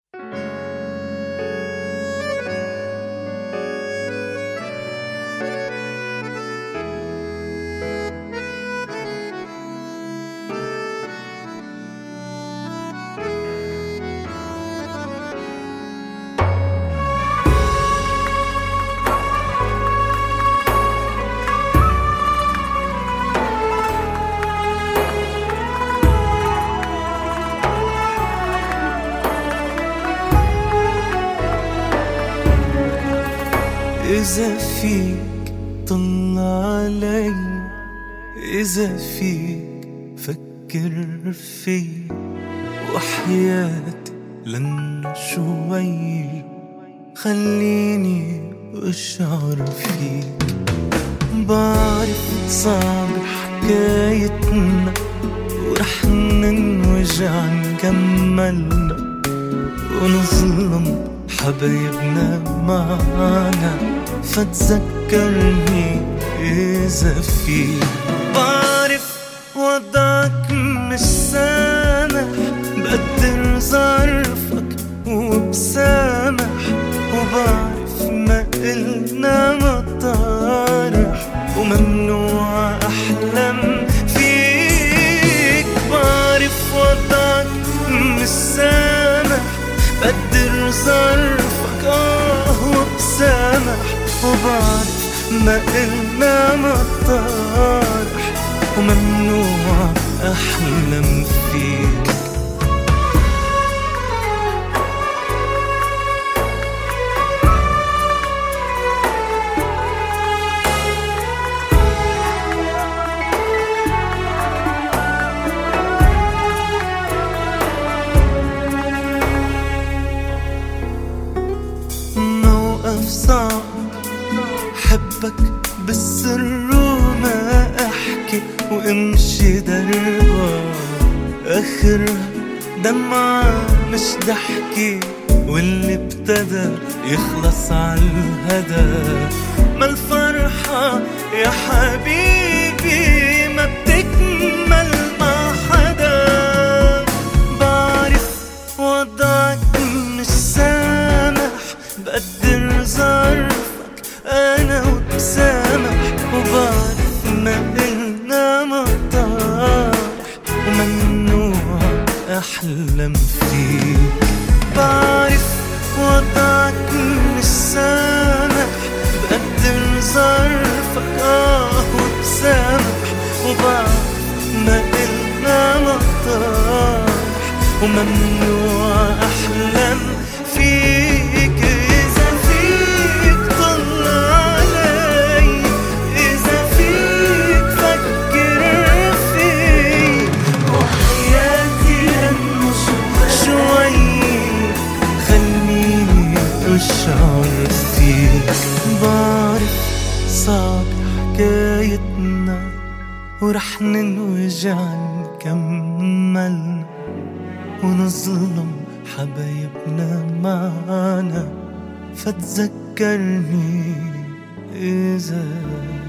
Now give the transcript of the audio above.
إذا فيك طلع علي، إذا فيك فكر في، وحياتي لن شوي خليني أشعر فيك. بعرف صعب حكايتنا ورح ننوجع نكملنا ونظلم حبايبنا معانا، فتذكرني إذا فيك. بعرف وضعك مش سامح، بقدر ظرفك وبسامح، وبعرف ما قلنا مطارح وممنوع أحلم فيك. بعرف وضعك مش سامح، بقدر ظرفك وبسامح، وبعرف ما قلنا مطارح وممنوع أحلم فيك. صعب حبك بالسر وما احكي وامشي دربا، اخرها دمعة مش ضحكي، واللي ابتدى يخلص عالهدى. ما الفرحة يا حبيبي ما بتكمل مع حدا. بعرف وضعك مش سامح، بقدر ظرفك أنا وبسامح، وبعرف ما قلنا مطارح وممنوع أحلم فيك. بعرف وضعك مش سامح، بقدر ظرفك وبسامح، وبعرف ما قلنا مطارح وممنوع أحلم فيك. أشعر فيك. بعرف صعب حكايتنا ورح ننوجع نكملنا ونظلم حبايبنا معانا، فتذكرني إذا